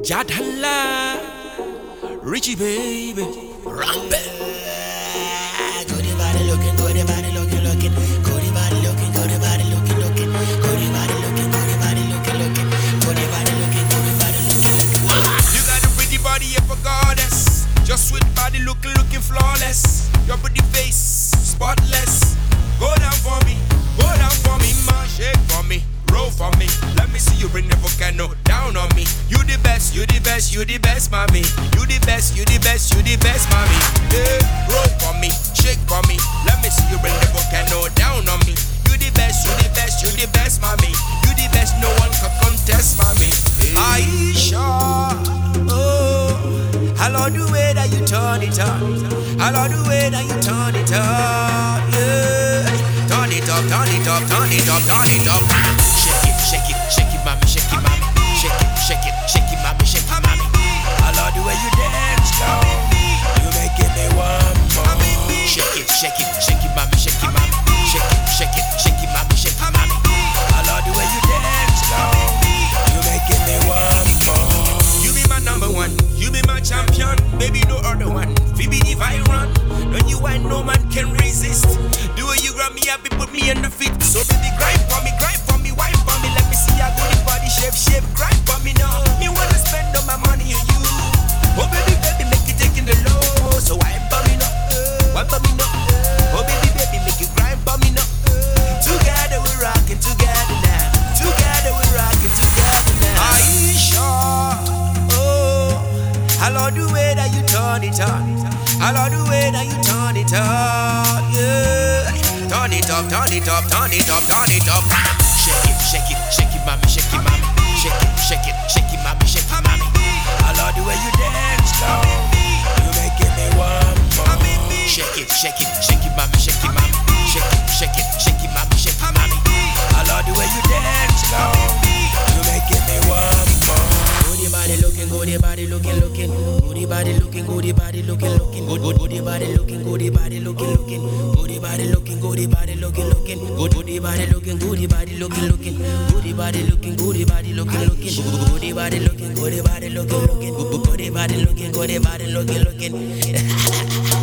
Jadala, Richie baby, Rambe. Goody body looking, goody body looking, looking, goody body looking, goody body looking, looking, goody body looking, goody body looking, looking, goody body looking, goody body looking, looking. You got a pretty body, you for goddess. Just sweet body looking, looking flawless. Your pretty face, spotless. Go down for me, man. Shake for me, roll for me. Let me see you bring the volcano down on me. You the best, you the best, you the best, mommy. You the best, you the best, you the best, mommy. Yeah, roll for me, shake for me. Let me see you bring the volcano down on me. You the best, you the best, you the best, mommy. You the best, no one can contest, mommy. Aisha, oh, I love the way that you turn it up. I love the way that you turn it up, yeah. Turn it up, turn it up, turn it up, turn it up. Shake it, shake it, shake it, mommy, shake it, mommy. Shake it, shake it, shake it, mommy, shake it, mommy. I love the way you dance, girl. You making me want more. Shake it, shake it, shake it, mommy, shake it, mommy. Shake it, shake it, shake it, mommy, shake it, mommy. I love the way you dance, girl. You making me want more. You be my number one, you be my champion. Baby, no other one. Phoebe, if I run, don't you want no man can resist. The way you grab me up, you put me in the fit. So baby, grind for me, wine for me. Let me see your good body shape, grind for me now. Me wanna spend all my money on you. Oh baby, make it taking the low. So wine for me now, wine for me now. Oh baby, make it grind for me now. Together we're rocking together now. Together we're rocking together now. Aisha, oh, I love the way that you turn it up. I love the way that you turn it up, yeah. Turn it up, turn it up, turn it up, turn it up. Shake it, shake it, shake it, mommy, shake it, mommy. Shake it, shake it, shake it, mommy, shake it, mommy. I love the way you dance, girl. You making me want more. Shake it, shake it, shake it, mommy, shake it, mommy. Shake it, shake it, shake it, mommy, shake it, mommy. I love the way you dance, girl. You making me want more. Goody body looking, goody body looking, looking. Goody body looking, goody body looking, looking. Goody body looking, goody body looking, looking. Goody body looking, goody body looking, looking. Goody body looking, goody body looking, looking. Goody body looking, goody body looking, looking. Goody body looking, goody body looking, looking. Goody body looking, goody body looking, looking.